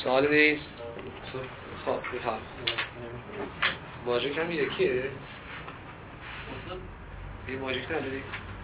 سوال نیست؟ خب بفهم ماژیک هم یکیه؟ این ماژیک نداری؟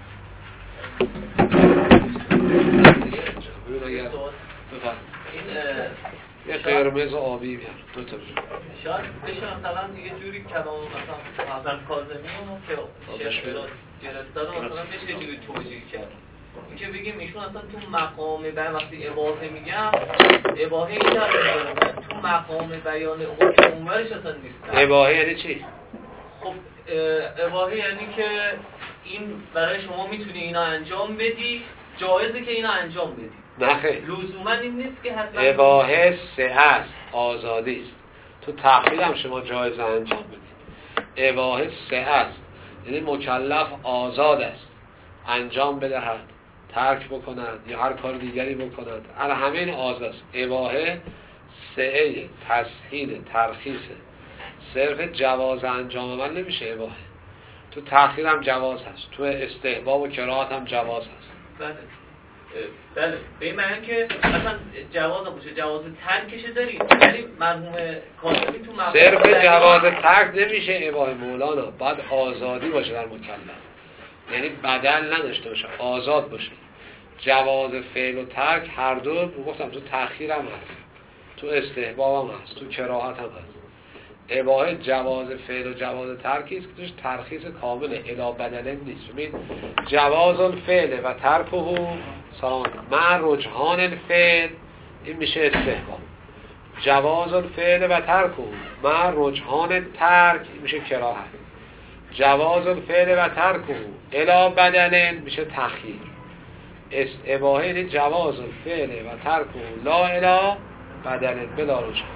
ببین اگر بفهم یه قرمز و آبی بیار دو تا بیار شاید بشه مثلا یه جوری کلام مثلا حضرت کاظمی که شیخ گرفته رو مثلا بشه یه جوری توجیه کرد این که بگیم ایشون اصلا تو مقام بیان وقتی اباحه میگم اباحه این در تو مقام بیان حکم اونورش اصلا نیست. اباحه یعنی چی؟ خب اباحه یعنی که این برای شما میتونی اینا انجام بدی، جایزه که اینا انجام بدی. نه خیلی لزوما این نیست که حتما اباحه سعه است، آزادی است. تو تقلید هم شما جایزه انجام بدید. اباحه سعه است یعنی مکلف آزاد است انجام بدهد، ترک بکند یا هر کار دیگری بکند. همه این آزاد است. اباحه سعه، تسهیل، ترخیصه. صرف جواز انجام عمل نمیشه اباحه. تو تأخیر هم جواز هست، تو استحباب و کراهت هم جواز هست. بله به این معنی که اصلا جواز باشه، جواز ترکش داریم، یعنی مرحوم کاظمی تو مقام صرف جواز ترک نمیشه اباحه مولانا، باید آزادی باشه در مکلف، یعنی بدل نداشته باشه، آزاد باشه. جواز فعل و ترک هر دو گفتم تو تأخیر هم هست، تو استحباب هم هست، تو کراهت هم هست. اباحه جواز فعل و جواز ترکی است که توش ترخیص کامله، الا بدله نیست. ببین جواز الفعل و ترکه سلامت مع رجحان الفعل این میشه استحباب. جواز الفعل و ترکه مع رجحان ترک این میشه کراهت. جواز الفعل و ترکه الا بدله میشه تخییر. اباحه یعنی جواز الفعل و ترکه لا الا بدله بلا رجحان.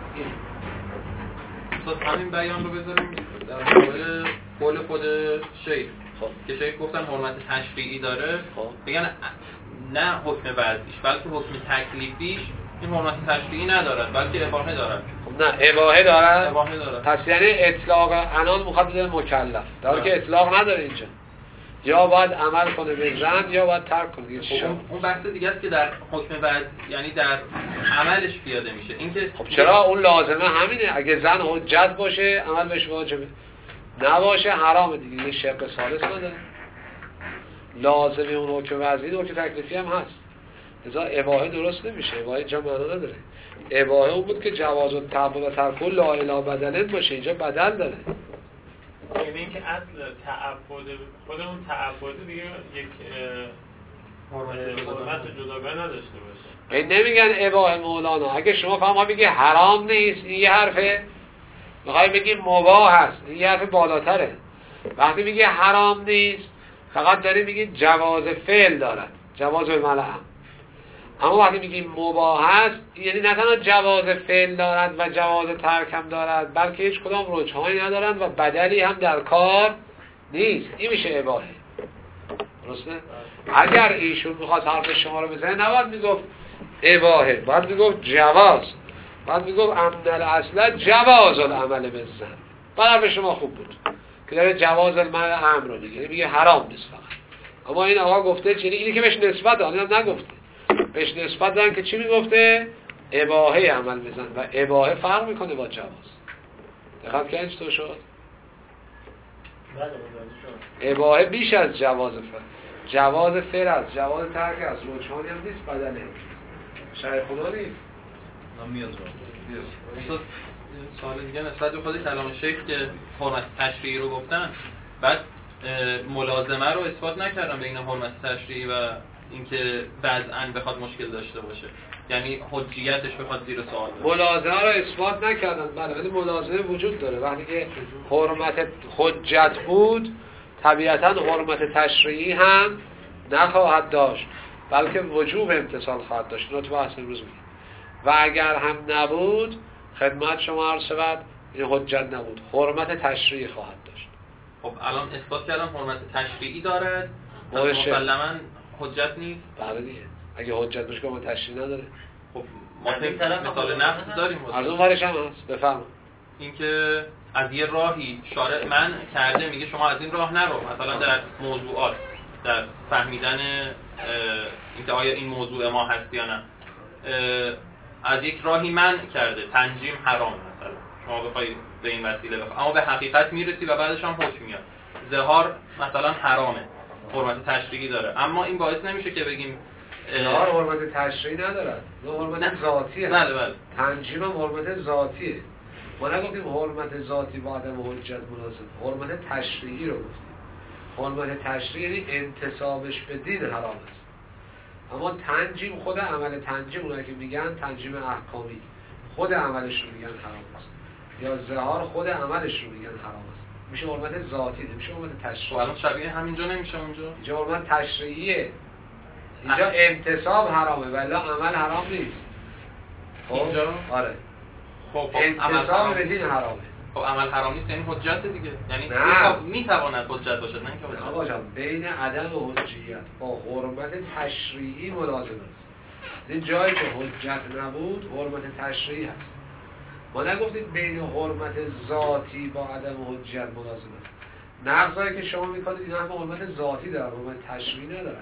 همین بیان رو بذاریم در مورد قول خود شیخ که شیخ گفتن حرمت تشریعی داره، بگن نه حکم وضعیش بلکه حکم تکلیفیش این حرمت تشریعی ندارد بلکه اباحه دارد. نه اباحه دارد؟ اباحه دارد. پس یعنی اطلاق عنان مخاطب مکلف داره که اطلاق نداره اینجا، یا باید عمل کنه به زن یا باید ترک کنه. اون بحث دیگه است که در حکم وضع یعنی در عملش پیاده میشه. اینکه خب چرا اون لازمه همینه، اگه زن حجت باشه عمل بهش واجبه، نباشه حرامه دیگه، یه شق ثالث نداره. لازمه اون حکم وضعی حکم تکلیفی هم هست. لذا اباحه درست نمیشه، اباحه اینجا معنا نداره. اباحه اون بود که جواز التعبد و ترک لا اله بدل باشه، اینجا بدل داره. یعنی اینکه اصل تعبد خود اون تعبد دیگه یک حرمت جداگانه نداشته باشه. این نمیگن اباحه مولانا. اگه شما فهم بگی حرام نیست این یه حرفه، میخوای بگی مباح هست این یه حرف بالاتره. وقتی میگی حرام نیست فقط داری میگی جواز فعل دارد، جواز الملعم. اما وقتی میگی مباح هست یعنی نه تنها جواز فعل دارد و جواز ترک هم دارد بلکه هیچ کدام رجحانی ندارند و بدلی هم در کار نیست. این میشه اباحه. درسته؟ اگر ایشون میخواد حرف شما رو بزنه نباید میگفت اباحه، باید میگفت جواز، باید میگفت امن الاصل جواز العمل بالزن. بعد حرف شما خوب بود که داره جواز الملعم رو میگه، میگه حرام نیست فقط. اما این آقا گفته چیزی اینی که بهش نسبت دادن نگفته، بهش نسبت دادن که چی میگفته؟ اباحه عمل بزن و اباحه فرق میکنه با جواز. دقت کردین چطور شد؟ اباحه بیش از جواز فعل، جواز فعل است، جواز ترک است، رجحانی هم نیست، بدله شرع خدا نیست. میاد سوال دیگه نسبت به خود کلام شیخ که حرمت تشریعی رو گفتن، بعد ملازمه رو اثبات نکردن بین حرمت تشریعی و اینکه وضعاً بخواد مشکل داشته باشه، یعنی حجیتش بخواد زیر سوال بره. ملازمه رو اثبات نکردن، بله، ولی ملازمه وجود داره. وقتی که حرمت حجت بود طبیعتاً حرمت تشریعی هم نخواهد داشت بلکه وجوب امتصال خواهد داشت. اینو تو بحث امروز میگیم. و اگر هم نبود خدمت شما عرض شود این حجت نبود، حرمت تشریعی خواهد داشت. خب الان اثبات کردن حرمت تشریعی دارد، مسلماً حجت نیست. بله دیگه، اگه حجت باشه که حرمت تشریعی نداره. خب ما مثال نقص داریم، از اون ورش هم هست. بفهم اینکه از یه راهی شارع من کرده میگه شما از این راه نرو، مثلا در موضوعات، در فهمیدن اینکه آیا این موضوع ما هست یا نه، از یک راهی منع کرده، تنجیم حرام مثلا شما بخوای به این وسیله بخوای، اما به حقیقت میرسی و بعدش هم حکم میاد. ظهار مثلا حرامه، حرمت تشریعی داره، اما این باعث نمیشه که بگیم ظهار حرمت تشریعی نداره، حرمت ذاتیه. بله. تنجیم هم حرمت ذاتیه. ما نگفتیم حرمت ذاتی با عدم حجت مناسب، حرمت تشریعی رو گفتیم. حرمت تشریعی یعنی انتسابش به دین حرام است. اما تنجیم، خود عمل تنجیم، اونایی که میگن تنجیم احکامی، خود عملش رو میگن حرام است. یا ظهار خود عملش رو میگن حرام است. میشه حرمت ذاتی، نمیشه حرمت تشریعی. الان شبیه همینجا نمیشه اونجا؟ اینجا حرمت تشریعیه. اینجا انتساب حرامه ولی عمل حرام نیست. اینجا؟ آره. خب انتساب به دین حرامه. خب عمل حرام نیست یعنی حجت دیگه، یعنی میتواند حجت باشد، نه اینکه حجت باشد. بین عدم حجیت با حرمت تشریعی ملازم است. این جایی که حجت نبود حرمت تشریعی هست. ما نگفتیم بین حرمت ذاتی با عدم حجیت ملازم است. نقضایی که شما میکنید اینا هم حرمت ذاتی دارن، حرمت تشریعی ندارن.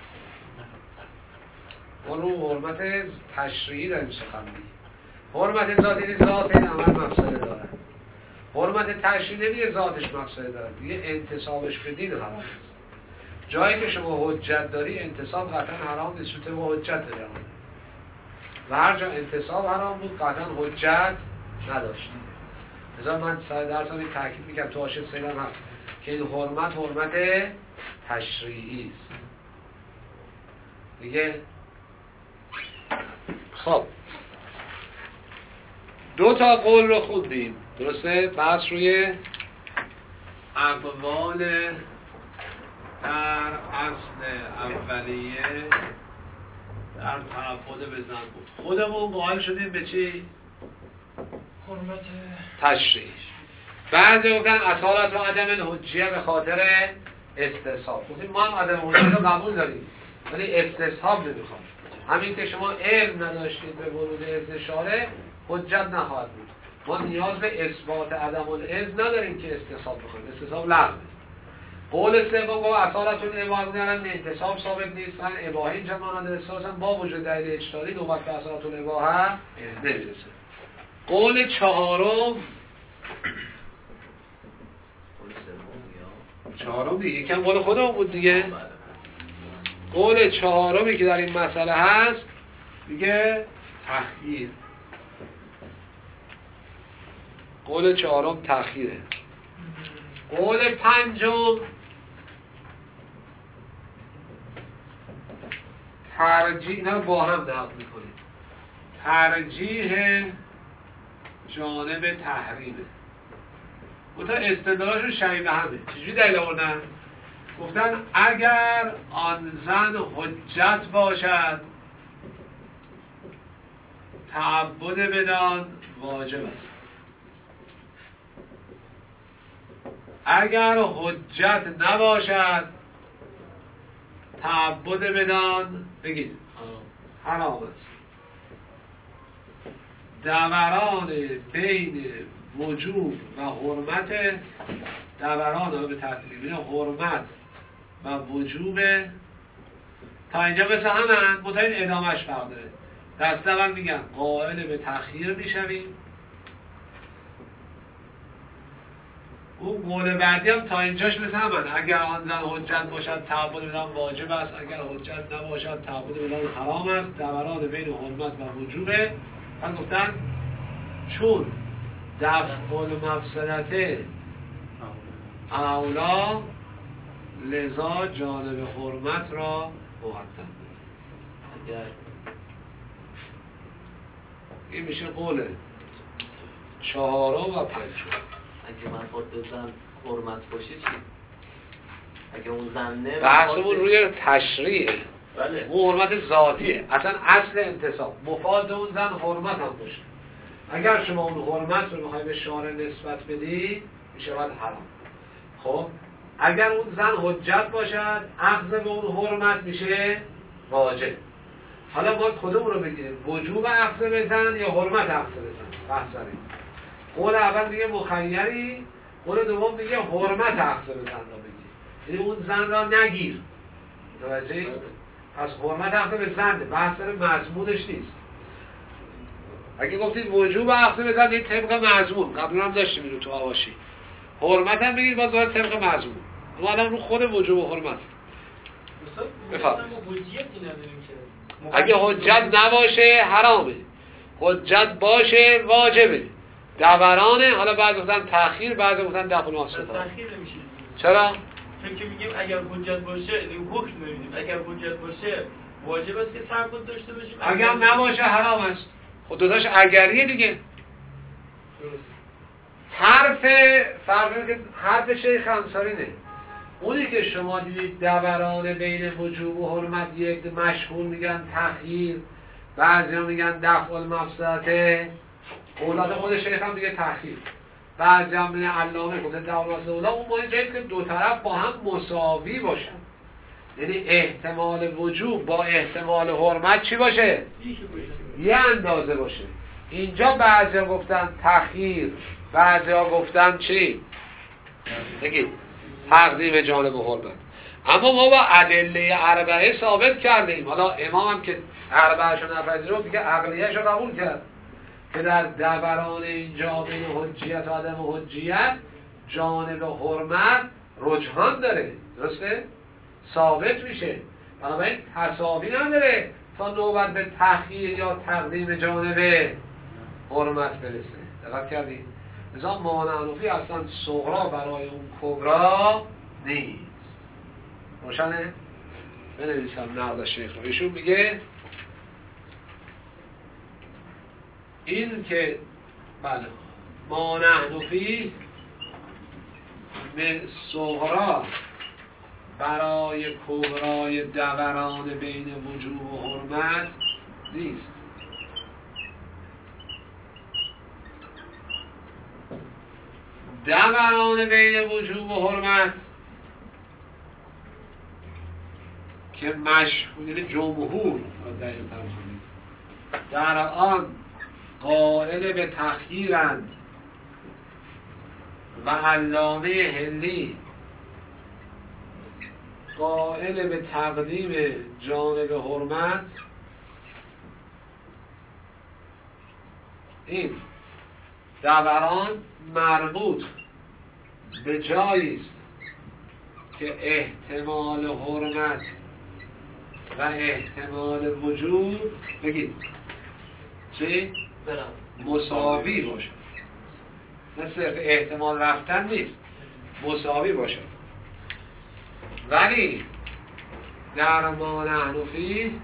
ما رو حرمت تشریعی داریم سخن میگیم. حرمت ذاتی ذات این عمل مفسده داره. حرمت تشریعی نمیگه ذاتش مفسده داره، میگه انتسابش به دین حرام است. جایی که شما حجت داری انتساب قطعا حرام نیست، چون ما حجت داریم. و هر جا انتساب حرام بود قطعا حجت نداشت. لذا من درس رو تاکید میگم تو حاشیه سیلم هست که این حرمت تشریعی است. دیگه خب دو تا قول رو خوندیم، درسته؟ بحث روی اقوال در اصل اولیه در تعبد بزن بود. خودمون قائل شدیم به چی؟ حرمت تشریع. بعضی گفتن اصالت و عدم حجیه به خاطر استصحاب. گفتیم ما هم عدم حجیه رو قبول داریم ولی استصحاب نمیخوام. همین که شما علم نداشتید به ورود اذن شارع حجت نخواهد بود. ما نیاز به اثبات عدم الاذن نداریم که استصحاب بخوایم، استصحاب لغوه. قول سوم با اصالت الاباحه میگن انتصاب ثابت نیست، من اباحه اینجا مانند اساسا با وجود دلیل اجتهادی نوبت به اصالت الاباحه نمیرسه. قول چهارم دیگه یکم قول خودمون بود دیگه. قول چهارمی که در این مسئله هست میگه تخییر. قول چهارم تخییره. قول پنجم ترجیح، اینا با هم نقل میکنیم، ترجیح جانب تحریمه. منتها استدلالشون شبیه به همه. چجوری دلیل آوردن؟ گفتن اگر آن زن حجت باشد تعبد بدان واجب است. اگر حجت نباشد تعبد بدان بگید حرام است. دوران بین وجوب و حرمت، دوران به ترتیب بین حرمت و وجوب تا اینجا مثل همه منتها این ادامهش فرق داره. دست اول میگن قائل به تأخیر میشویم، اون قول بعدی هم تا اینجاش مثل همه. اگر آن زن حجت باشد تعبد بدان واجب است، اگر حجت نباشد تعبد بدان حرام است. دوران بین حرمت و وجوبه. من گفتن چون دفع المفسدته اولا لذا جانب حرمت را مقدم. این میشه قول چهارم و پنجم. اگه من خود بزن حرمت باشه چی؟ اگه اون زنه بحثمون روی تشریعه. بله. اون حرمت ذاتیه، اصلا اصل انتصاب مفاد اون زن حرمت هم باشه. اگر شما اون حرمت رو میخوای به شارع نسبت بدی میشه باید حرام. خب اگر اون زن حجت باشد اخذ به اون حرمت میشه واجب. حالا ما کدوم رو بگیریم؟ وجوب اخذ بزن یا حرمت اخذ بزن؟ بحث داریم. قول اول میگه مخیری، قول دوم میگه حرمت اخذ بزن رو بگیر، یعنی اون زن را نگیر. متوجهی؟ پس حرمت اخذ بزن بحث داره، مضمونش نیست. اگه گفتید وجوب عقد بزنید طبق مضمون، قبلا هم داشتیم اینو تو حواشی. حرمت هم بگید باز باید طبق مضمون. ما الان رو خود وجوب و حرمت. بفرمایید. اگه حجت نباشه حرامه، حجت باشه واجبه. دورانه، حالا بعضی گفتن تأخیر، بعضی گفتن دفع المفسده. تأخیر نمیشه. چرا؟ چون که میگیم اگر حجت باشه، حکم نمیدیم. اگر حجت باشه واجب است که تعبد داشته باشیم. اگر نباشه حرام است. خود دوتاش اگریه دیگه. حرف شیخ انصاری نه. اونی که شما دیدید دوران بین وجوب و حرمت، یک مشهور میگن تأخیر، بعضیا میگن دفع المفسده، اولاد خود شیخ هم میگه تأخیر، بعضیا میگن علامه گفته دفع المفسده. اون معنی جایی که دو طرف با هم مساوی باشن، یعنی احتمال وجوب با احتمال حرمت چی باشه؟ یه اندازه باشه. اینجا بعضیا گفتن تأخیر، بعضیا گفتن چی؟ بگید تقدیم جانب حرمت. اما ما با ادله اربعه ثابت کردیم. حالا امام هم که اربعه‌شو نپذیرفت دیگه عقلیه‌شو قبول کرد که در دوران اینجا بین حجیت و عدم حجیت جانب حرمت رجحان داره، درسته؟ ثابت میشه، بنابراین تساوی نداره تا نوبت به تأخیر یا تقدیم جانب حرمت برسه. دقت کردید؟ لذا مانعنفی اصلا صغرا برای اون کبرا نیست. روشنه؟ بنویسم نقد شیخ رو. ایشون میگه این که بله مانعنفی من صغرا برای کبرای دوران بین وجوب و حرمت نیست. دوران بین وجوب و حرمت که مشهور جمهور در آن قائل به تأخیرند و علامه هندی قائل به تقدیم جانب حرمت، این دوران مربوط به جایی است که احتمال حرمت و احتمال وجود بگید چی؟ مساوی باشه. نه صرف احتمال رفتن نیست، مساوی باشه. ولی در مانعنفی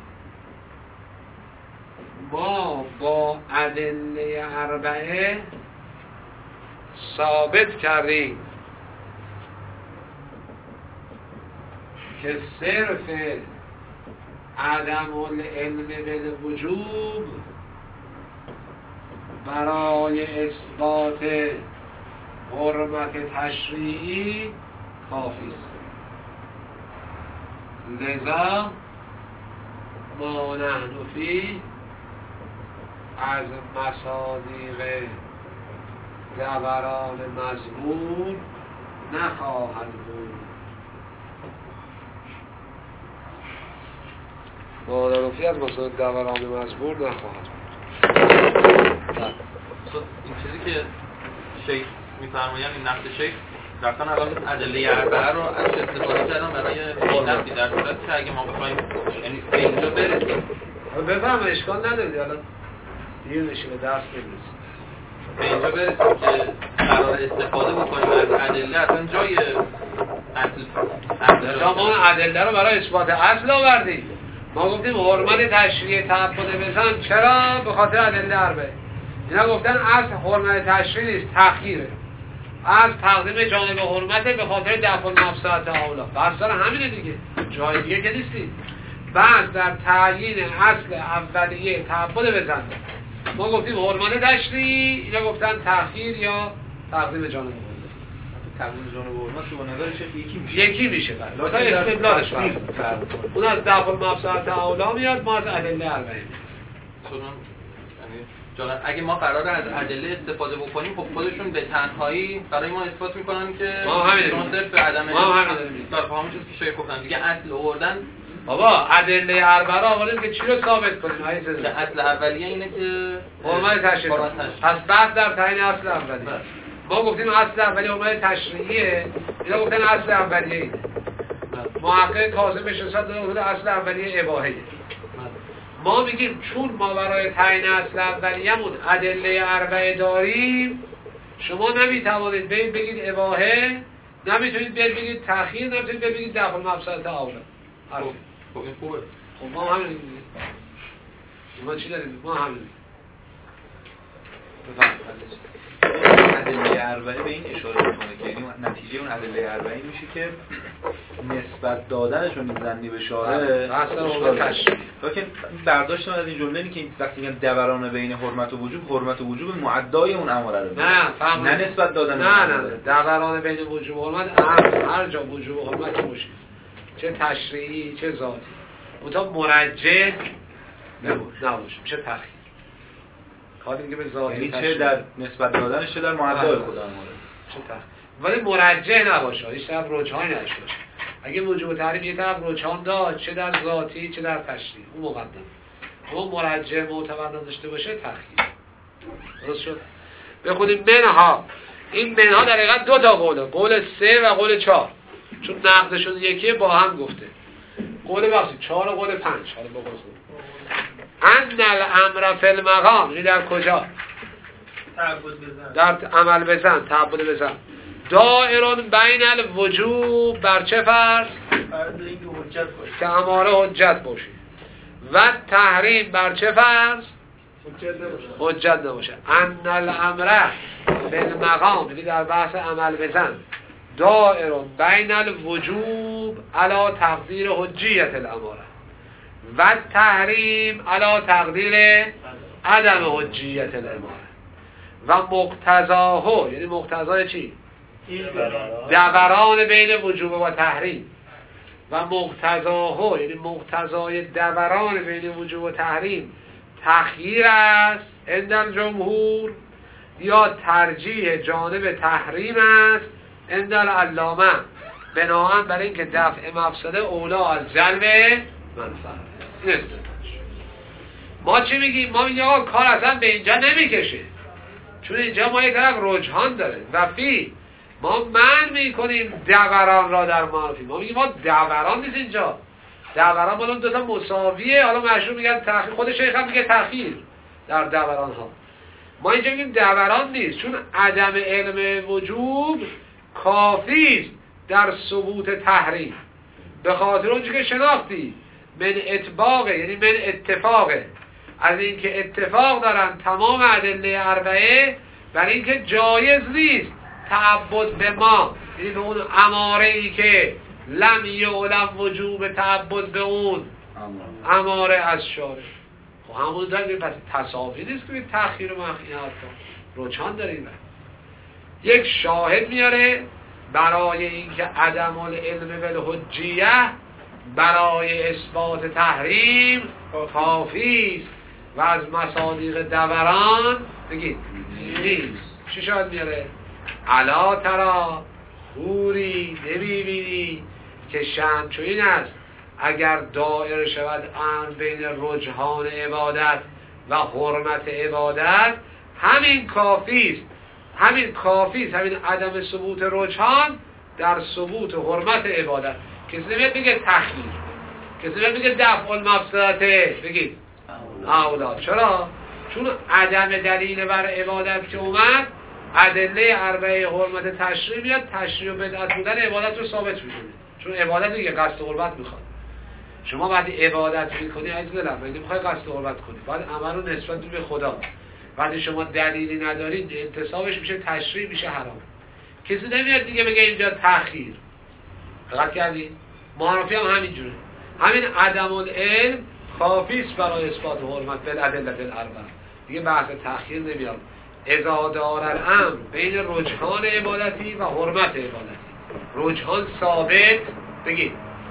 ما با ادله اربعه ثابت کردیم که صرف عدم العلم بالوجوب برای اثبات حرمت تشریعی کافی است. لذا ما نحن فی از مصادیق دوران مذکور نخواهد بود. ما نحن فی از مصادیق دوران مذکور نخواهد بود. این چیزی که شیخ میفرمایند، این نقد شیخ رفتن الان ادله اربعه رو از استفاده کردن برای این نقدی، در صورتی که اگه ما بخوایم یعنی به اینجا برسیم بفهم اشکال نداری، الان دیر نشیم به درس نمیرسیم، به اینجا برسیم که قرار استفاده بکنیم از ادله، اصلا جای اصل ما ادله رو برای اثبات اصل آوردیم. ما گفتیم حرمت تشریع تعبد بزن، چرا؟ به خاطر ادله اربعه. اینا گفتن اصل حرمت تشریع نیست، تأخیره، از تقدیم جانب حرمت به خاطر دفع المفسده اولا. بس داره همینه دیگه، جای دیگه که نیستیم. بعد در تعیین اصل اولیه تعبد بزن ما گفتیم حرمت تشریع، اینا گفتن تأخیر یا تقدیم جانب حرمت. تقدیم جانب حرمت که با نظر شیخ یکی میشه. بله تا استدلالش اون از دفع المفسده اولا میاد، ما از ادله اربعه جالب. اگه ما قراره از ادله استفاده بکنیم، خب خودشون به تنهایی برای ما اثبات میکنن که ما همین صرف عدم استفاده همون چیزی که شیخ گفتن دیگه، اصل آوردن بابا ادله اربعه رو آوردیم که چی رو ثابت کنیم عزیز؟ که اصل اولیه اینه که حرمت تشریعی. پس بحث در تعیین اصل اولیه. ما گفتیم اصل اولیه حرمت تشریعیه، اینا گفتن اصل اولیه اینه. محقق کاظم نشست داده اصل اولیه اباحیه. ما میگیم چون ما برای تعیین اصل اولیه‌مون ادله اربعه داریم، شما نمیتوانید بگید اباحه، نمیتونید بگید تأخیر، نمیتونید بگید دفع المفسدة اولا. خب این خوبه. خب ما همین میگیم. ما چی داریم؟ ما همین میگیم. ادله اربعه به این اشاره میکنه که یعنی نتیجه اون ادله اربعه میشه که نسبت دادنشون زنی به شارع اصلا تشریع. لکن برداشتم از این جمله اینه که وقتی میگن دوران بین حرمت و وجوب معدای اون اماره رو نه نسبت دادن. نه دوران بین وجوب و حرمت هر جا وجوب و حرمت باشه، چه تشریعی چه ذاتی، اونتا مرجح نباشه، میشه تأخیر. کاری که به ذاتی یعنی چه در نسبت دادنش چه در معدای خود اماره، چه تأخیر، ولی مرجح نباشه، هیچ طرف رجحانی نشه. اگه وجوب و تحریم یه طرف رجحان داشت، چه در ذاتی چه در تشریع، اون مقدم. اون مرجح معتبر داشته باشه تأخیر. درست شد؟ بخونیم منها. این منها در حقیقت دو تا قوله، قول 3 و قول 4، چون نقدشون یکیه با هم گفته. قول بخشی 4 و قول 5. حالا بگذاریم ان الامر فی المقام، این در کجا؟ در عمل بزن، تعبد بزن. دائرون بین الوجوب بر چه فرض؟ که اماره حجت باشه. و تحریم بر چه فرض؟ حجت نباشه. ان الامر فی المقام، یعنی در بحث عمل بزن، دائرون بین الوجوب علی تقدیر حجیت الاماره و تحریم علی تقدیر عدم حجیت الاماره و مقتضاه، یعنی مقتضای چی؟ دوران بین وجوب و تحریم. و مقتضاه یعنی مقتضای دوران بین وجوب و تحریم تخییر است عند الجمهور، یا ترجیح جانب تحریم است عند العلامه، بناهن بر این که دفع مفسده اولا از جلب منفعت. ما چی میگیم؟ ما میگیم آقا کار اصلا به اینجا نمیکشه، چون اینجا ما یک طرف رجحان داره و فی ما من میکنیم دوران را در معرفی. ما میگیم ما دوران نیست اینجا، دوران مالون دوتا مساویه. حالا مشروع میگن تأخیر، خود شیخ هم میگه تأخیر در دوران ها. ما اینجا میگیم دوران نیست، چون عدم علم وجوب کافی در ثبوت تحریم، به خاطر اونجا که شناختی من اطباقه، یعنی من اتفاقه، از اینکه اتفاق دارن تمام ادله اربعه برای اینکه جایز نیست تعبد به ما، یعنی به اون اماره ای که لم یعلم وجوب تعبد به اون اماره از شارع. خب همون داریم، پس تصاوی نیست که تأخیر و مخیات رجحان داریم. یک شاهد میاره برای اینکه عدم العلم بالحجیه برای اثبات تحریم کافی است و از مصادیق دوران بگید نیست. چی شاید میاره؟ الا ترا، خوری نمیبینی که شأن چو این است اگر دائر شود امر بین رجحان عبادت و حرمت عبادت، همین کافی است، همین عدم ثبوت رجحان در ثبوت حرمت عبادت. کسی نمیاد بگه تخییر، کسی نمیاد بگه دفع المفسدة، بگید اولا. چرا؟ چون عدم دلیل بر عبادت که اومد، ادله اربعه حرمت تشریع میاد، تشریع و بدعت بودن عبادت رو ثابت میکنه. چون عبادت دیگه قصد قربت میخواد. شما وقتی عبادت میکنی عزیز دلم، وقتی میخوای قصد قربت کنی، بعد عمل رو نسبت به خدا، وقتی شما دلیلی ندارید انتصابش میشه تشریع، میشه حرام. کسی نمیاد دیگه بگه اینجا تأخیر. دقت کردی؟ معرفی هم همینجوره. همین عدم العلم کافی است برای اثبات حرمت بالادله الاربعه. دیگه بحث تأخیر نمیاد. اذا دار الامر بین رجحان عبادتی و حرمت عبادتی، رجحان ثابت بگید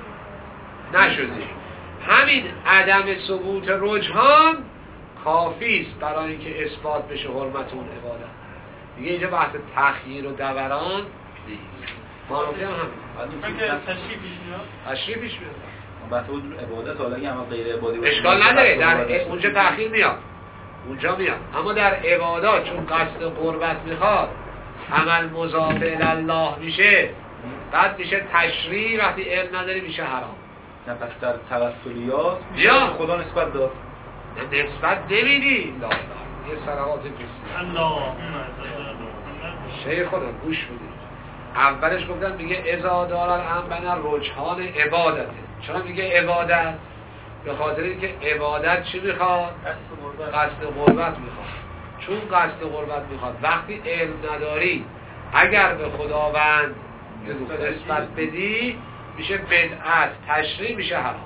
نشده، همین عدم ثبوت رجحان کافی است برای اینکه اثبات بشه حرمت اون عبادت. دیگه اینجا بحث تخییر و دوران نیست. معرفی هم همین. تشریع پیش میاد. تشریع پیش میاد. بحث بود عبادت، حالا اگه عمل غیر عبادی باشه اشکال نداره، در اونجا تأخیر میاد، اونجا میاد. اما در عبادات چون قصد قربت میخواد، عمل مضاف الی الله میشه، بعد میشه تشریع، وقتی علم نداری میشه حرام. نه پس در توسلیات یا خدا نسبت داد، نسبت نمیدی. لا یه صلوات بسیار اللهم شیخ خودم گوش بدید. اولش گفتم میگه اذا دارال امن رجحان عبادته. چرا میگه عبادت؟ به خاطر اینکه عبادت چی میخواد؟ قصد قربت میخواد. چون قصد قربت میخواد، وقتی علم نداری اگر به خداوند نسبت بدی میشه بدعت، تشریع میشه حرام.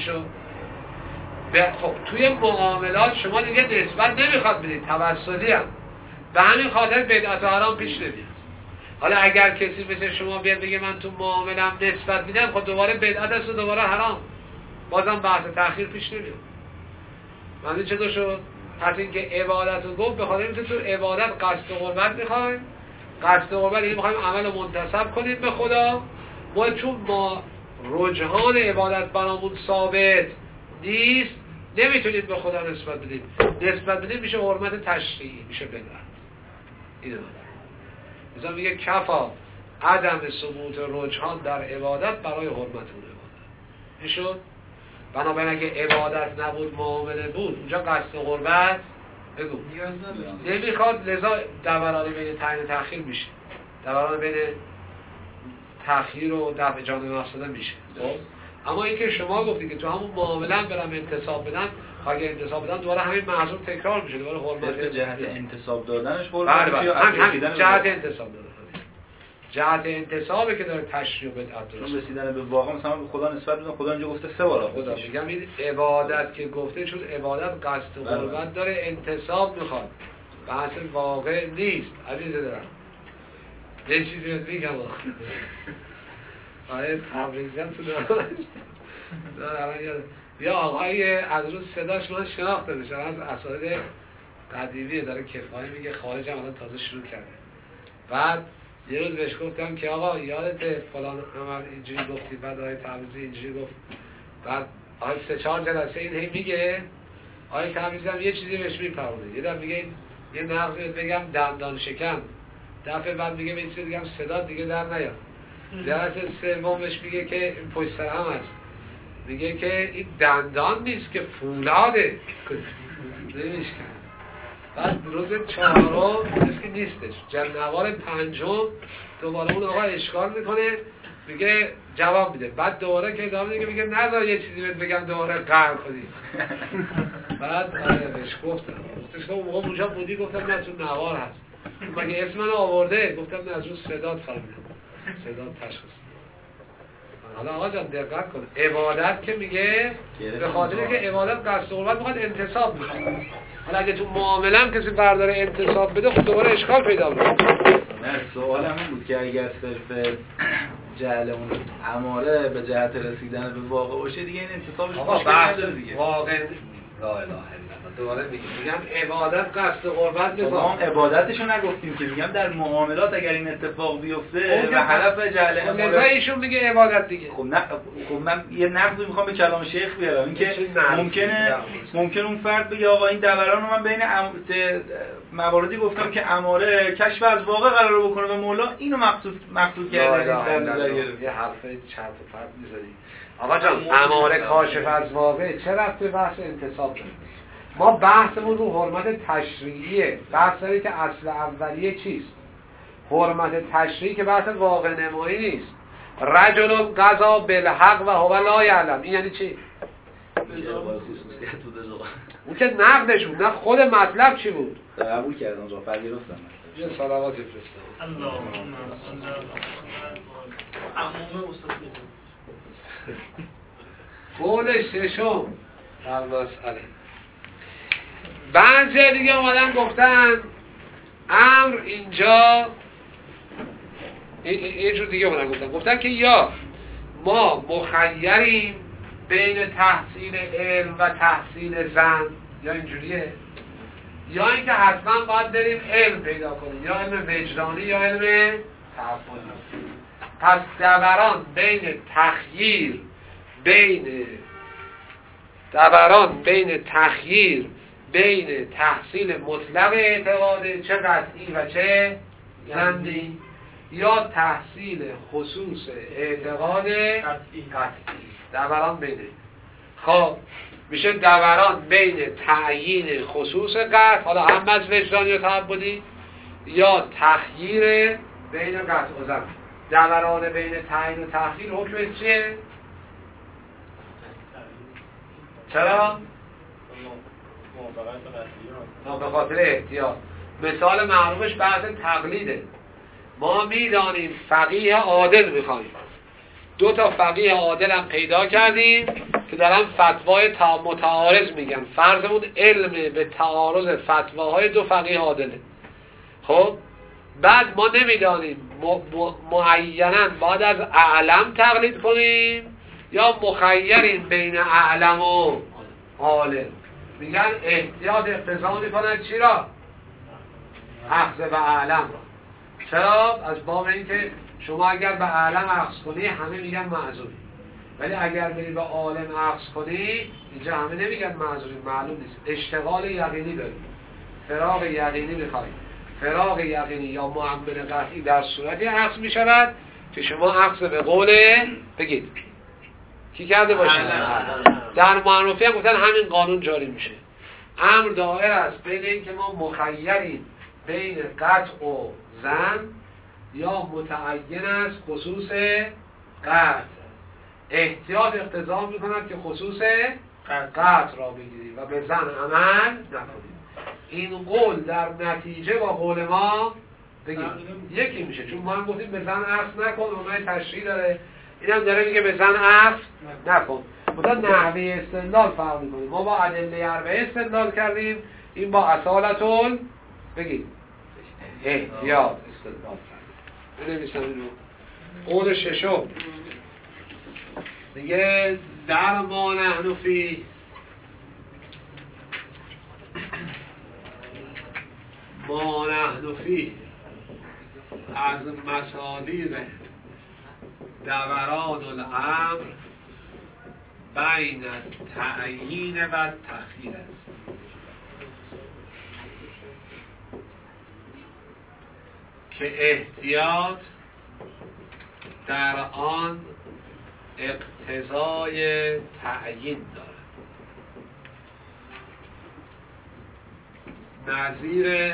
خب توی معاملات شما دیگه نسبت نمیخواد بدید، توسلی هم به همین خاطر بدعت و حرام پیش نمیاد. حالا اگر کسی مثل شما بیاد بگه من تو معاملم نسبت میدم، خب دوباره بدعت است و دوباره حرام، بازم بحث تأخیر پیش نمیاد. معنی چطور شد؟ پس اینکه عبادت رو گفت به خاطر اینکه تو عبادت قصد قربت میخوایم، قصد قربت یعنی میخوایم عمل رو منتسب کنیم به خدا. ما چون ما رجحان عبادت برامون ثابت نیست، نمیتونیم به خدا نسبت بدیم. نسبت بدیم میشه حرمت تشریعی، میشه بدعت. اینو مثلا میگه کفا عدم ثبوت رجحان در عبادت برای حرمت اون عبادت. این شد. بنابراین اگه عبادت نبود، معامله بود، اونجا قصد قربت بگو نمیخواد، لذا دوران بین تعیین و تأخیر میشه، دوران بین تأخیر و دفع جانب مقصده میشه. اما اینکه شما گفتی که تو همون معامله هم برم انتصاب بدن، اگه انتصاب بدن دوباره همین محضور تکرار میشه، دوباره حرمت جهت انتصاب دادنش حرمت میشه. هم جهت انتصاب دادن، جهت انتصابه که داره تشریع و بدعت درست. چون رسیدن به واقع مثلا به خدا نسبت بدن، خدا اینجا گفته 3 بار خدا میگم این عبادت که گفته، چون عبادت قصد و قربت داره، انتصاب میخواد، بحث واقع نیست. عزیز دارم یه چیزی رو میگم آقای تبریزی هم تو دارم یا آقای از روز صداش من شناخته بشن، از اساتید قدیمیه، داره کفایی میگه، خارج هم الان تازه شروع کرده. بعد یه روز بهش گفتم که آقا یادت فلان عمل اینجوری گفتی، بعد آقای تبریزی اینجوری گفت، بعد آقای 3-4 جلسه این هی میگه، آقای تبریزی هم یه چیزی بهش میپرونه، یه دفعه میگه یه نقض بگم دندان شکن، دفعه بعد میگه به این چیز دیگه صدا دیگه در نیاد، جلسه سومش میگه که این پشت سر هم هست، میگه که این دندان نیست که فولاده نمیشه. بعد روز 4 که نیستش، جلنوار 5 دوباره اون آقا اشکال میکنه، میگه جواب میده، بعد دوباره که ادامه میگه نذار یه چیزی بهت بگم دوباره قهر کنی. بعد بهش گفتم موقع اونجا بودی، گفتم نه تو نوار هست، مگه اسم منو آورده؟ گفتم نه از اون صدات فهمیدم، صدات تشخیص. حالا آقا جان دقت کن، عبادت که میگه به خاطر که عبادت قصد قربت میخواد انتصاب میشه. حالا اگه تو معامله هم کسی برداره انتصاب بده، خب دوباره اشکال پیدا میشه. نه سوالم این بود که اگر صرف جهل اون اماره به جهت رسیدن به واقع باشه، دیگه این انتصابش مشکل نداره دیگه. واقع لا اله الا الله. دوباره میگم عبادت قصد قربت میخواد. عبادتشو نگفتیم که، میگم در معاملات اگر این اتفاق بیفته و هدف جهل اماره، ایشون میگه عبادت دیگه. خب نه، خب من یه نقدی میخوام به کلام شیخ بیارم، اینکه ممکنه اون فرد بگه آقا این دوران رو من بین مواردی گفتم که اماره کشف از واقع قرار بکنه و مولا اینو مقصود کرده در نظر گرفت. یه حرف چرت و پرت می‌زنی. آقا جان اماره کاشف از واقع چه ربطی به بحث انتصاب داره؟ ما بحثمون رو حرمت تشریعیه، بحث داره که اصل اولیه چیست؟ حرمت تشریعی که بحث واقع نمایی نیست. رجل قضا بالحق و هو لا یعلم، این یعنی چی؟ اون که نقدشون، نه خود مطلب چی بود؟ قبول کردم اونجا پذیرفتم. یه صلواتی فرستم. اللهم عموم استاد قول ششم در مسئله. بعضی دیگه اومدن گفتن امر اینجا یه جور دیگه اومدن گفتن که یا ما مخیریم بین تحصیل علم و تحصیل زن، یا اینجوریه، یا اینکه حتما باید بریم علم پیدا کنیم، یا علم وجدانی یا علم تعبدی. پس دوران بین تخییر بین دوران بین تخییر بین تحصیل مطلق اعتقاد چه قطعی و چه ظنی یا تحصیل خصوص اعتقاد قطعی دوران بینه. خب میشه دوران بین تعیین خصوص قطع، حالا هم از وجدانی و تعبدی، یا تخییر بین قطع و ظن. دوران بین تعیین و تخییر حکمش چیه؟ چرا؟ به خاطر احتیاط. مثال معروفش بحث تقلیده. ما میدانیم فقیه عادل میخوایم، 2 تا فقیه عادل هم پیدا کردیم که دارن فتوای متعارض میگن. فرضمون علم به تعارض فتواهای 2 فقیه عادله. خب بعد ما نمیدانیم معیناً باید از اعلم تقلید کنیم یا مخیریم بین اعلم و عالم. میگن احتیاط اقتضا میکنن چی را؟ اخذ به اعلم را. چرا؟ از باب اینکه شما اگر به اعلم اخذ کنی همه میگن معذوری، ولی اگر بری به عالم اخذ کنی اینجا همه نمیگن معذوری، معلوم نیست. اشتغال یقینی داریم، فراغ یقینی میخوایم. فراغ یقینی یا معمل قطعی در صورتی اخذ میشود که شما اخذ به قول بگید کی کرده باشه. در معرفی هم گفتن همین قانون جاری میشه. امر دائر است بین این که ما مخیریم بین قطع و ظن یا متعین است خصوص قطع. احتیاط اقتضا میکند که خصوص قطع را بگیریم و به ظن عمل نکنیم. این قول در نتیجه با قول ما بگیم یکی میشه، چون ما هم گفتیم به ظن اخذ نکن، اونای تشریح داره، این هم داره میگه به ظن اخذ نکن. مثلا نحوه استدلال فرق میکنیم. ما با ادله اربعه استدلال کردیم، این با اصالتون بگید احتیاط استدلال کردیم. بنویسم اینو. قول ششم میگه در ما نحن فی ما نحن فی از مصادیق دوران الامر بین تعیین و تخییر است. که احتیاط در آن اقتضای تعیین دارد. نظیر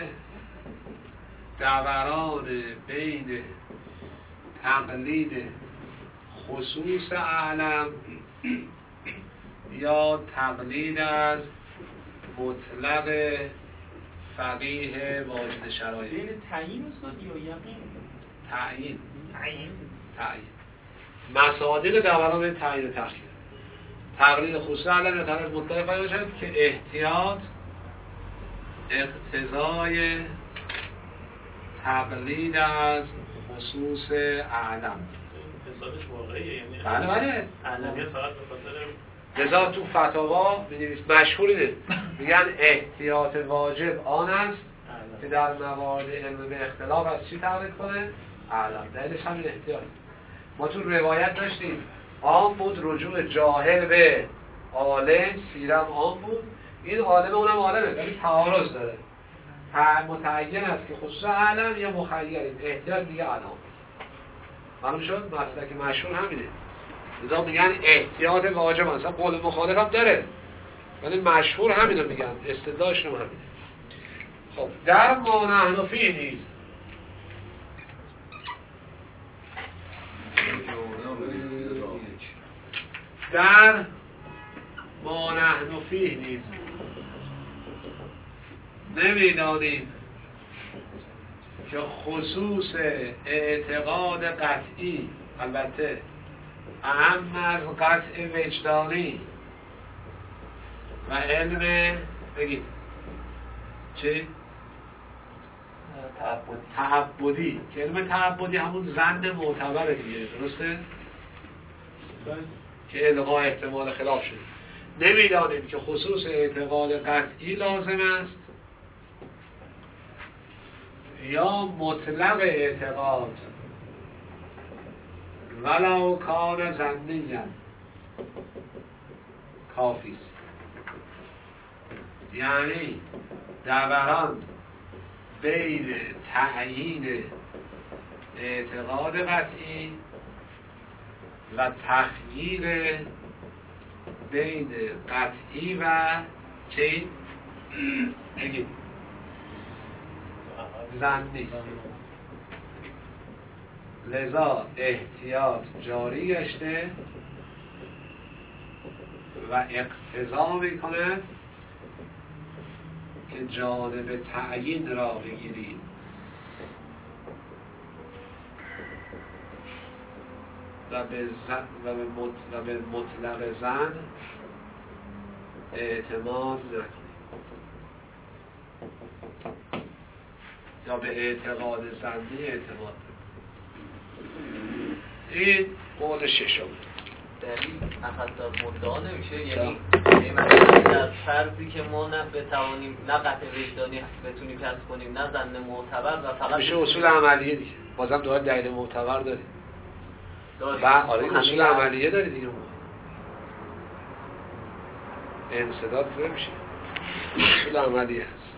دوران بین تقلید خصوص اعلم یا تقلید از مطلق فقیه واجد شرایط. بین تعیین استاد یا یقین؟ تعیین مصادیق دوران تعیین و تخییر. تقلید خصوص اعلم یا تقلید مطلق فقیه شد که احتیاط اقتضای تقلید از خصوص اعلم. حسابش واقعیه، یعنی بله اعلمیت فقط به خاطر لذا تو فتاوا می‌نویس مشهوره، میگن احتیاط واجب آن است که در موارد علم به اختلاف از چی تقلید کنه؟ اعلم. دلیلش همین احتیاط. ما تو روایت داشتیم عام بود رجوع جاهل به عالم، سیرم عام بود، این عالم اونم عالمه ولی تعارض داره، متعین است که خصوص اعلم یا مخیریم، احتیاط دیگه اعلم. معلوم شد؟ مسئله که مشهور همینه. لذا میگن احتیاط واجب است. قول مخالف هم داره ولی مشهور همینو میگن، استدلالشون همینه. خب در ما نحن فیه نیز در ما نحن فیه نیز نمیدانیم که خصوص اعتقاد قطعی، البته اهم از قطع وجدانی و علم بگید چه؟ تعبدی. که علم تعبدی همون ظن معتبره دیگه، درسته؟ که الغا احتمال خلاف شده. نمیدانیم که خصوص اعتقاد قطعی لازم است یا مطلق اعتقاد ولو کان ظنی‌اً کافی است. یعنی دوران بین تعیین اعتقاد قطعی و تخییر بین قطعی و چی؟ بگید ظنی است. لذا احتیاط جاری گشته و اقتضا میکنه که جانب تعیین را بگیریم و به مطلق زن اعتماد نکنیم یا به اعتقاد زنی اعتماد نکنیم. این قول ششم. دلیل اخذ از مدعا نمیشه، یعنی مثلا در فرضی که ما نه بتوانیم نه قطع وجدانی بتونیم کسب کنیم نه ظن معتبر و فقط میشه اصول عملیه دیگه. بازم دوباره دلیل معتبر داریم. آره اصول عملیه داری دیگه. انسداد نمیشه. اصول عملیه هست.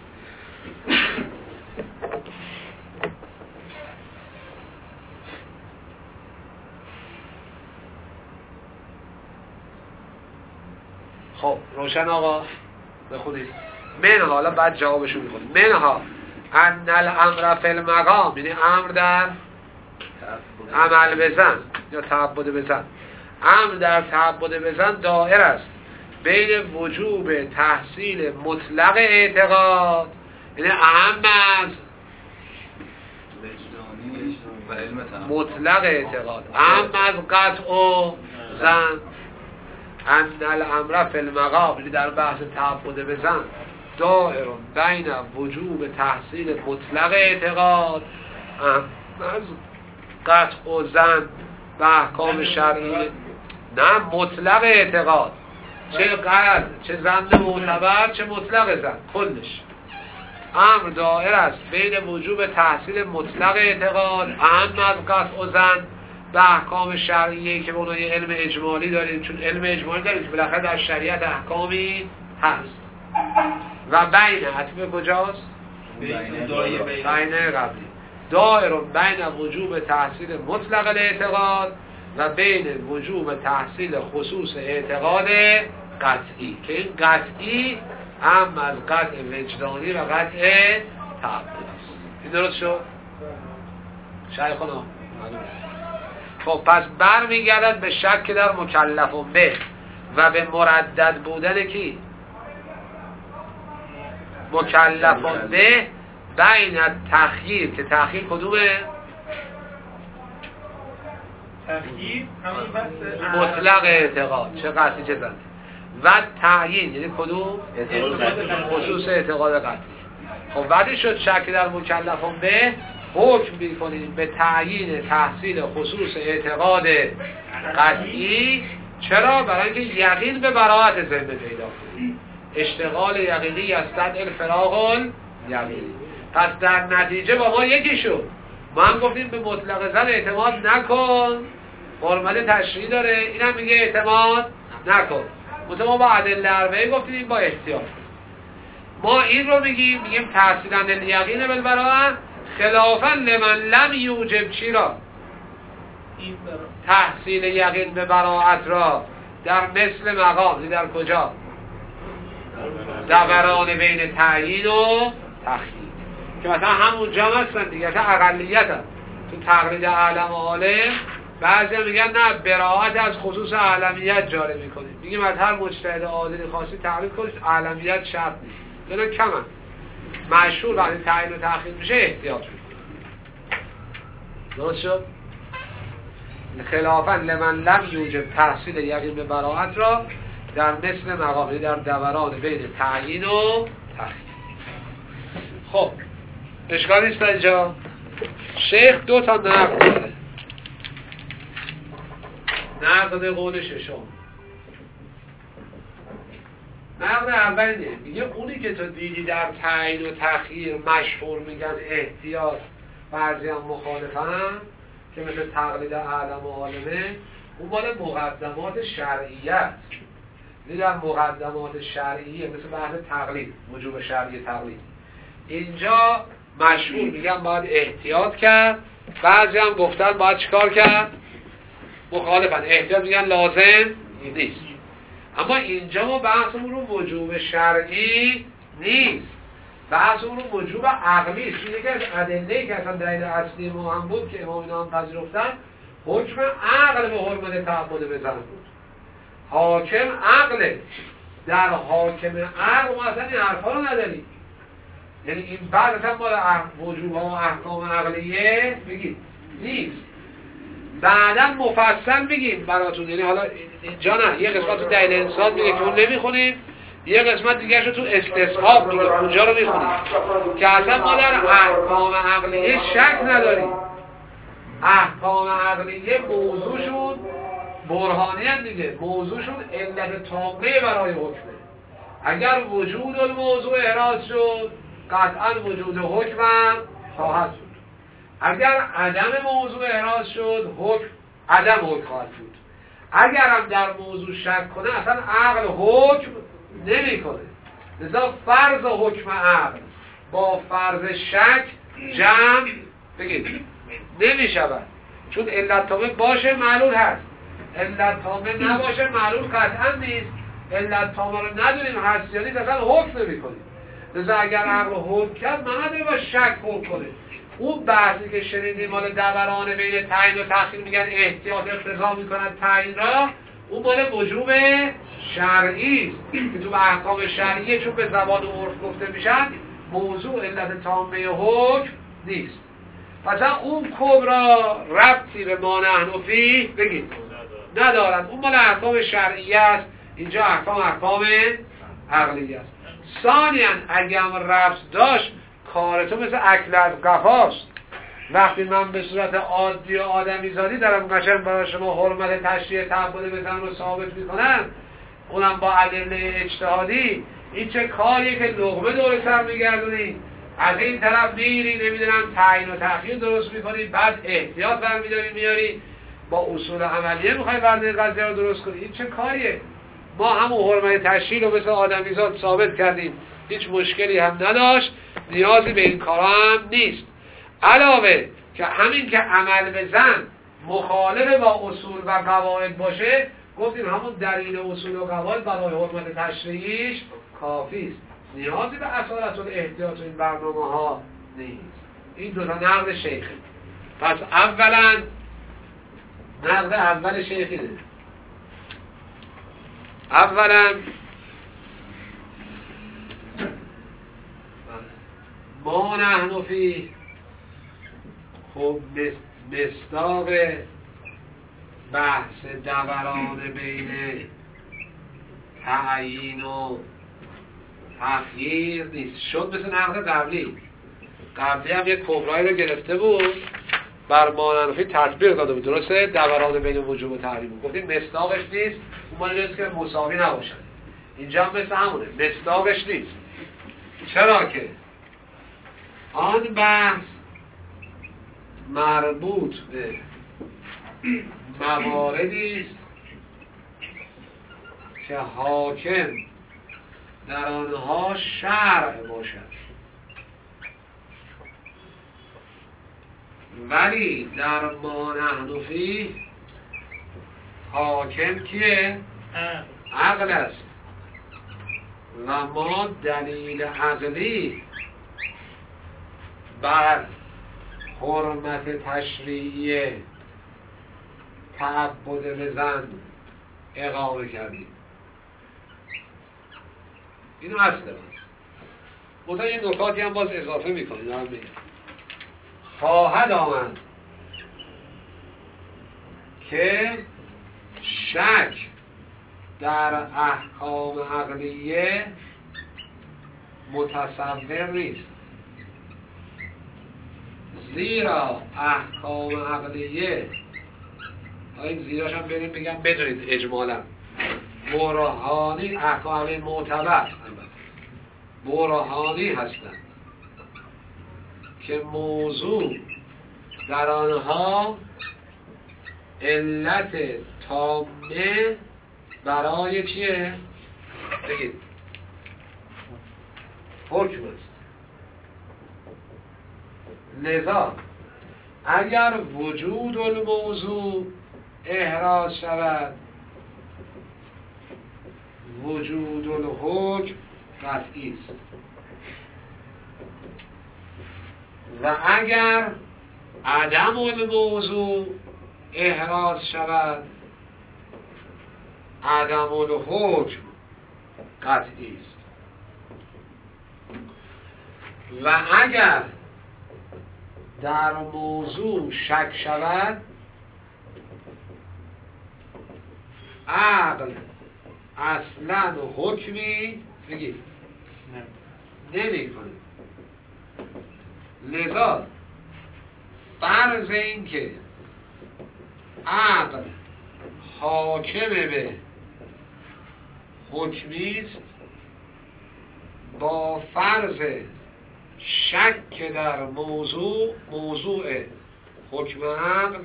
خب روشن آقا بخونید. منها، حالا بعد جوابشو میخونید. منها ان الامر فی المقام، یعنی امر در عمل بزن یا تعبد بزن. امر در تعبد بزن دائر است بین وجوب تحصیل مطلق اعتقاد، یعنی اهم از مطلق اعتقاد، اهم از قطع و زن. ان الامر فی المقام، یعنی در بحث تعبد بزن دائر بین وجوب تحصیل مطلق اعتقاد از قطع و زن و احکام شرعی. نه مطلق اعتقاد، چه قطع چه زن معتبر چه مطلق زن، کلش امر دائر است بین وجوب تحصیل مطلق اعتقاد اهم از قطع و زن و احکام شرعیه که به اونها یه علم اجمالی داریم، چون علم اجمالی داریم که بالاخره در شریعت احکامی هست. و بین عطف کجاست؟ بین قبلی. دائر بین وجوب تحصیل مطلق الاعتقاد و بین وجوب تحصیل خصوص اعتقاد قطعی، که این قطعی هم از قطع وجدانی و قطع تعبد است. این درست شد؟ شیخنا خب پس برمیگردد به شک در مکلفون به و به مردد بودن کی؟ مکلفون به بین تخییر، که تخییر کدومه؟ تخییر همون بحث مطلق اعتقاد، چه قطعی چه زنی، و تعیین یعنی کدوم؟ خصوص اعتقاد قطعی. خب وقتی شد شک در مکلفون به، حکم می‌کنیم به تعیین تحصیل خصوص اعتقاد قطعی. چرا؟ برای اینکه یقین به براءت ذمه پیدا کنیم. اشتغال یقینی یستدعی الفراغ الیقینی. پس در نتیجه با ما یکی شد. ما هم گفتیم به مطلق زن اعتماد نکن، فرمت تشریعی داره، این هم میگه اعتماد نکن. ما با ادله اربعه گفتیم با احتیاط. ما این رو میگیم تحصیلا الیقین بالبراءه خلافا لمن لم یوجب چی را؟ تحصیل یقین به براءت را در مثل مقام. در کجا؟ دوران بین تعیین و تخییر، که مثلا همونجا هستن دیگه، تا اقلیت هم. تو تقلید اعلم و عالم بعضی هم میگن نه براءت از خصوص اعلمیت جاری میکنیم، میگیم از هر مجتهد عادلی خاصی تقلید کنید، اعلمیت شرط نیست، لیکن کم هم مشهور وقتی تعیین و تخییر میشه احتیاط میکنیم. درست شد؟ خلافا لمن لم یوجب تحصیل یقین به براءت را در مثل مقامی در دوران بین تعیین و تخییر. خب اشکال نیست اینجا. شیخ دو تا نقد داره. نقد قول ششم. نقد اول اینه، میگه اونی که تو دیدی در تعیین و تخییر مشهور میگن احتیاط، بعضی هم مخالفن که مثل تقلید اعلم و عالمه، اون مال مقدمات شرعیت. این در مقدمات شرعیه، مثل بحث تقلید، وجوب شرعی تقلید. اینجا مشهور میگن باید احتیاط کرد، بعضی هم گفتن باید چیکار کرد؟ مخالفن. احتیاط میگن لازم نیست. اما اینجا ما بحثمون رو وجوب شرعی نیست، بحثمون رو وجوب عقلی است. یکی از ادله‌ای که اصلا دلیل اصلی ما هم بود که امام اینا هم پذیرفتن، حکم عقل به حرمت تعبد بزن بود. حاکم عقله، در حاکم عقل ما اصلا این حرفا رو نداریم. یعنی این بعد اصلا ما وجوب ها و احکام عقلیه بگید نیست. بعدا مفصل بگیم براتون. یعنی حالا اینجا نه، یه قسمت تو دلیل انسان میگه که اون نمیخونیم، یه قسمت دیگه تو استصحاب میگه اونجا رو میخونیم که اصلا ما در احکام عقلیه شک نداریم. احکام عقلیه موضوعشون برهانی هم دیگه، موضوعشون علت تامه برای حکمه. اگر وجود الموضوع احراز شد قطعا وجود حکم هم خواهد شد. اگر عدم موضوع احراز شد حکم عدم حکم خواهد بود. اگر هم در موضوع شک کنه اصلا عقل حکم نمی کنه. لذا فرض حکم عقل با فرض شک جمع بگید نمی شود، چون علت تامه باشه معلول هست، علت تامه نباشه معلول قطعا نیست. علت تامه رو ندونیم هست یا نیست اصلا حکم نمی کنیم. لذا اگر عقل حکم کرد من نداره با شک حکم کنه. اون بحثی که شنیدیم مال دوران بین تعیین و تأخیر میگن احتیاط اقتضا میکنن تعیین را، اون مال وجوب شرعی است که تو احکام شرعیه چون به زبان عرف گفته میشن موضوع علت تامه حکم نیست. مثلا اون کبرا ربطی به ما نحن فیه بگید ندارن، اون مال احکام شرعیه است، اینجا احکام عقلیه است. ثانیاً اگه هم ربط داشت کار تو مثل اکل از قفاست. وقتی من به صورت عادی و آدمیزادی دارم قشنگ برای شما حرمت تشریع تعبد بزن رو ثابت میکنم، اونم با ادله اجتهادی، این چه کاریه که لقمه دور سر میگردونی، از این طرف میری نمیدونم تعیین و تأخیر درست میکنی، بعد احتیاط برمیداری میاری، با اصول عملیه میخوای برده قضیه رو درست کنی. این چه کاریه؟ ما همون حرمت تشریع رو مثل آدمیزاد ثابت کردیم، هیچ مشکلی هم نداشت، نیازی به این کارا هم نیست. علاوه که همین که عمل بزن مخالف با اصول و قواعد باشه، گفتیم همون دلیل اصول و قواعد برای حرمت تشریعیش کافی است، نیازی به اصالت و احتیاط و این برنامه ها نیست. این دو تا نقد شیخه. پس اولا نقد اول شیخینه، اولا ما نحن فی خب مصداق بحث دوران بین تعیین و تخییر نیست. شد مثل نقد قبلی هم یک کبرایی رو گرفته بود بر ما نحن فی تطبیق داده بود، درسته؟ دوران بین وجوب و تحریم بود، گفتیم مصداقش نیست، اون مالی نیست که مساوی نباشن. اینجا هم مثل همونه، مصداقش نیست. چرا که آن بحث مربوط به مواردی است که حاکم در آنها شرع باشد، ولی در ما نحن فیه حاکم کیه؟ عقل است و ما دلیل عقلی بر حرمت تشریعی تعبد به زن اقامه کردیم. اینو اصل من این نکاتی هم باز اضافه میکنیم. دارم میگم خواهد آمد که شک در احکام عقلیه متصور نیست، زیرا احکام عقلیه، این زیراش هم بریم بگم بدونید اجمالا برهانی، احکام عقلیه معتبر برهانی هستند که موضوع در آنها علت تامه برای چیه؟ بگید حکم است. لذا اگر وجود الموضوع احراز شود، وجود الحکم قطعی است و اگر عدم الموضوع احراز شود، عدم الحکم قطعی است و اگر در موضوع شک شود، عقل اصلا حکمی بگید نمی کنه. لذا فرض این که عقل حاکم به حکمی است با فرض شک در موضوع حکم عقل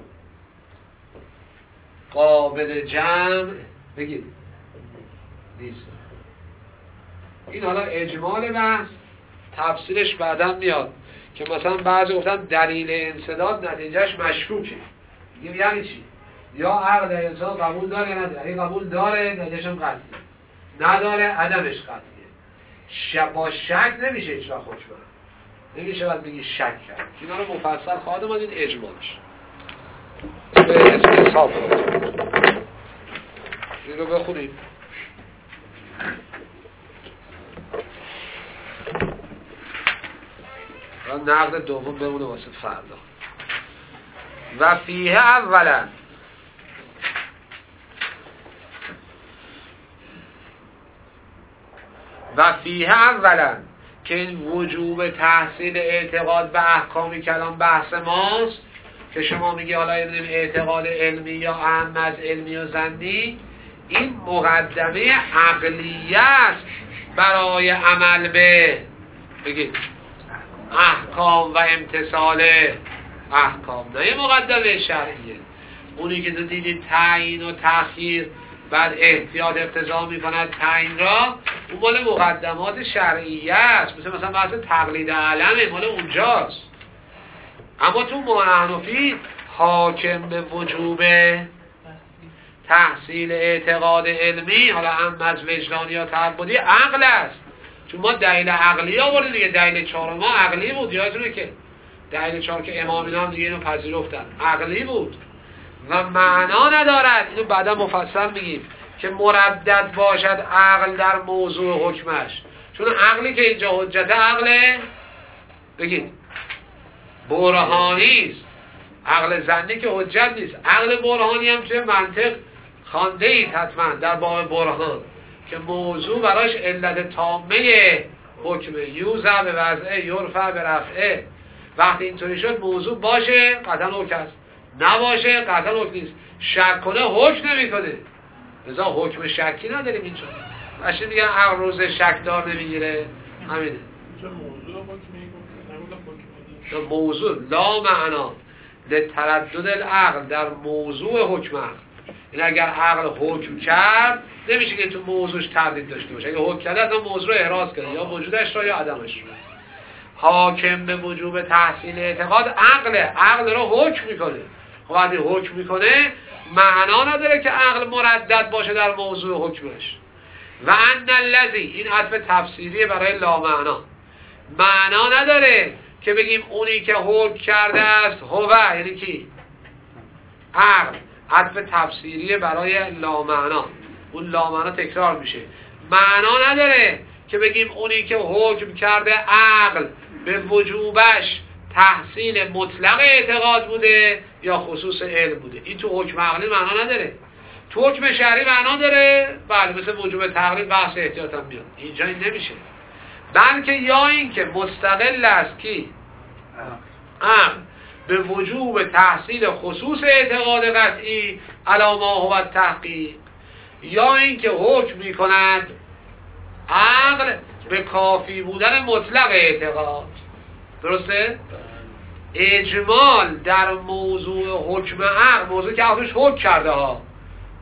قابل جمع بگید نیست. این حالا اجمال بحث، تفسیرش بعدا میاد که مثلا بعضی گفتن دلیل انسداد نتیجهش مشکوکه. یعنی چی؟ یا عقل در انسان قبول داره یا نداره. اگه قبول داره نتیجهش هم قطعیه، نداره عدمش قطعیه. با شک نمیشه هیچ وقت حکم نمیشه باید بگی شک کرد. اینا رو مفصل خواهد اومد، این اجمالش به اسم حساب کنید. این رو بخونید. نقد دوم بمونه واسه فردا. و فیه اولا که این وجوب تحصیل اعتقاد به احکام کلام بحث ماست که شما میگی حالا اعتقاد علمی یا اهم از علمی و ظنی، این مقدمه عقلیه است برای عمل به بگید احکام و امتثال احکام، نه یه مقدمه شرعیه. اونی که دیدید تعیین و تأخیر بعد احتیاط اقتضا میکند تعیین را، اون مال مقدمات شرعیه است. مثلا بحث تقلید علمه، مال اونجاست. اما تو حنفی حاکم به وجوب تحصیل اعتقاد علمی، حالا هم از وجدانی یا تعبدی، عقل است. چون ما دلیل عقلی آوردیم دیگه. دلیل 4 ما عقلی بود، یادتونه که دلیل 4 که امامینا هم دیگه اینو پذیرفتن عقلی بود و معنا ندارد. اینو بعدا مفصل میگیم که مردد باشد عقل در موضوع حکمش. چون عقلی که اینجا حجت عقله بگید برهانی است، عقل ظنی که حجت نیست. عقل برهانی هم توی منطق خوانده اید حتما در باب برهان که موضوع براش علت تامه حکمه، یوزع به وضعه یرفع به رفعه. وقتی اینطوری شد موضوع باشه قطعا حکم است، نباشه قطعا حکم نیست. شک کنه حکم نمی کنه. لذا حکم شکی نداریم اینجا. باشه دیگه عقل روز شکدار نمیگیره. همینه. موضوع لا معنا لتردد العقل در موضوع حکم عقل. این اگر عقل حکم کرد نمیشه که تو موضوعش تردید داشته باشه. اگه حکم کرده از موضوع رو احراز کرده، یا وجودش را یا عدمش را. حاکم به وجوب تحصیل اعتقاد عقل را حکم میکنه. خب وقتی حکم میکنه معنا نداره که عقل مردد باشه در موضوع حکمش. و ان الذی، این عطف تفسیری برای لا معنا، معنا نداره که بگیم اونی که حکم کرده است هو، یعنی کی؟ عقل. عطف تفسیری برای لا معنا، اون لا معنا تکرار میشه. معنا نداره که بگیم اونی که حکم کرده عقل به وجوبش تحصیل مطلق اعتقاد بوده یا خصوص علم بوده. این تو حکم عقلی معنا نداره. تو حکم شرعی معنا داره، بله، مثل وجوب تقلید بحث احتیاط هم میاد. اینجا این نمیشه. بلکه یا این که مستقل است کی؟ عقل به وجوب تحصیل خصوص اعتقاد قطعی علی ما هو التحقیق، یا این که حکم میکند عقل به کافی بودن مطلق اعتقاد. درسته؟ اجمال در موضوع حکم عقل، موضوع که عقلش حکم کرده ها،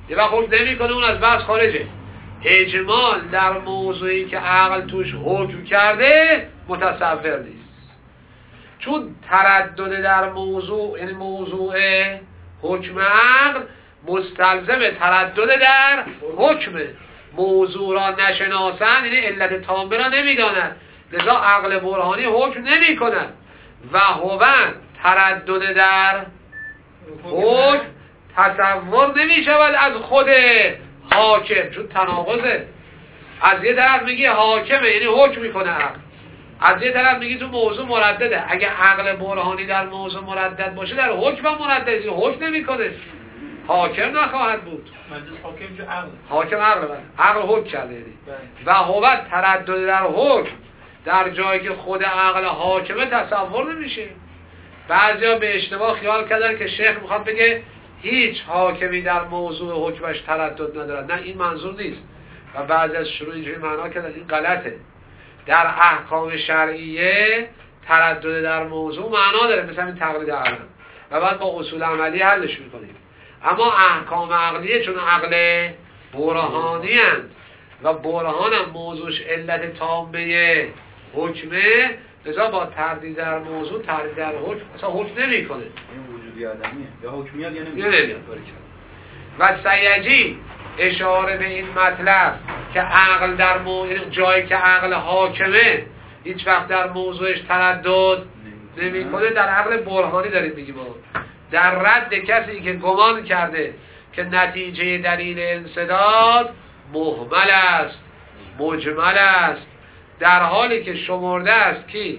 یه وقت حکم نمیکنه اون از بحث خارجه. اجمال در موضوعی که عقل توش حکم کرده متصور نیست، چون تردد در موضوع یعنی موضوع حکم عقل مستلزم تردد در حکم. موضوع را نشناسند یعنی علت تامه را نمیدانند، لذا عقل برهانی حکم نمی کند و هوند تردد در حکم تصور نمی شود از خود حاکم، چون تناقضه. از یه طرف میگی حاکمه یعنی حکم میکنه عقل، از یه طرف میگی تو موضوع مردده. اگه عقل برهانی در موضوع مردد باشه در حکم هم مردده، حکم نمیکنه، حاکم نخواهد بود. حاکم جو عقل، حاکم عقل عقل حکم کرده یعنی. و هو تردد در حکم در جایی که خود عقل حاکمه تصور نمیشه. بعضیا به اشتباه خیال کردن که شیخ میخواد بگه هیچ حاکمی در موضوع حکمش تردد ندارد. نه، این منظور نیست و بعضی از شروع اینجوری معنا کردن، این غلطه. در احکام شرعیه تردد در موضوع معنا داره، مثلا این تقلید عقل و بعد با اصول عملی حلش میکنیم. اما احکام عقلیه چون عقل برهانی هست و برهان هم موضوعش علت تامه حکمه، لذا با تردید در موضوع تردید در حکم اصلا حکم نمی کنه. این وجودی آدمیه یا حکمیات یا نمیاد. و سیجی اشاره به این مطلب که عقل در جایی که عقل حاکمه هیچ وقت در موضوعش تردد نمی کنه در عقل برهانی داریم میگیم. در رد کسی که گمان کرده که نتیجه دلیل انسداد محمل است، مجمل است، در حالی که شمرده است که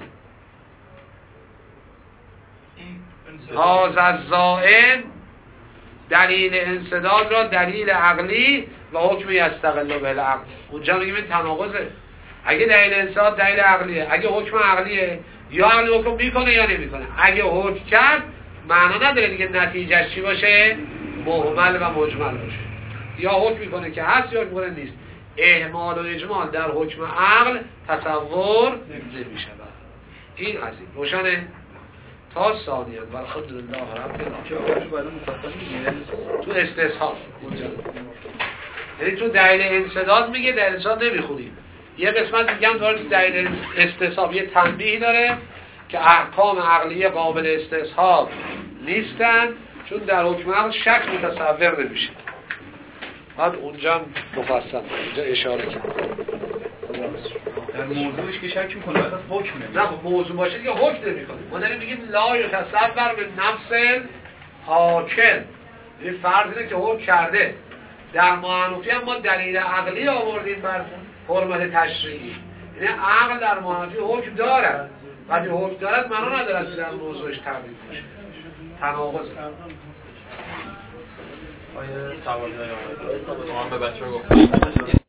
هذا الزائم دلیل انسداد را دلیل عقلی و حکم یستقل بالعقل. اونجا میگیم این تناقضه. اگه دلیل انسداد دلیل عقلیه، اگه حکم عقلیه یا عقل حکم میکنه یا نمیکنه. اگه حکم کرد معنا نداره دیگه نتیجهش چی باشه؟ محمل و مجمل باشه. یا حکم میکنه که هست یا حکم میکنه نیست. اهمال و اجمال در حکم عقل تصور نمیشه. این از این روشنه؟ تا ثانیاً والحمدلله رب العالمین. تو استصحاب اونجا یعنی تو دلیل انسداد میگه، دلیل انسداد نمیخونیم. یه قسمت میگم داره تو دلیل استصحاب یه تنبیه داره که احکام عقلیه قابل استصحاب نیستن چون در حکم عقل شک متصور نمیشه. بعد اونجا مفصل اونجا اشاره کرد در موضوعش که شک میکنه وقت حکم نمیشه. نه موضوع باشه که حکم نمیکنه. ما داریم میگیم لا یتصور به نفس حاکم. این فرض اینه که حکم کرده. در معنوفی هم ما دلیل عقلی آوردیم بر حرمت تشریعی. یعنی عقل در معنوفی حکم دارد. وقتی حکم دارد معنا ندارد که در موضوعش تبدیل بشه. تناقض. آیه سوال دارم. به بچه‌ها گفتم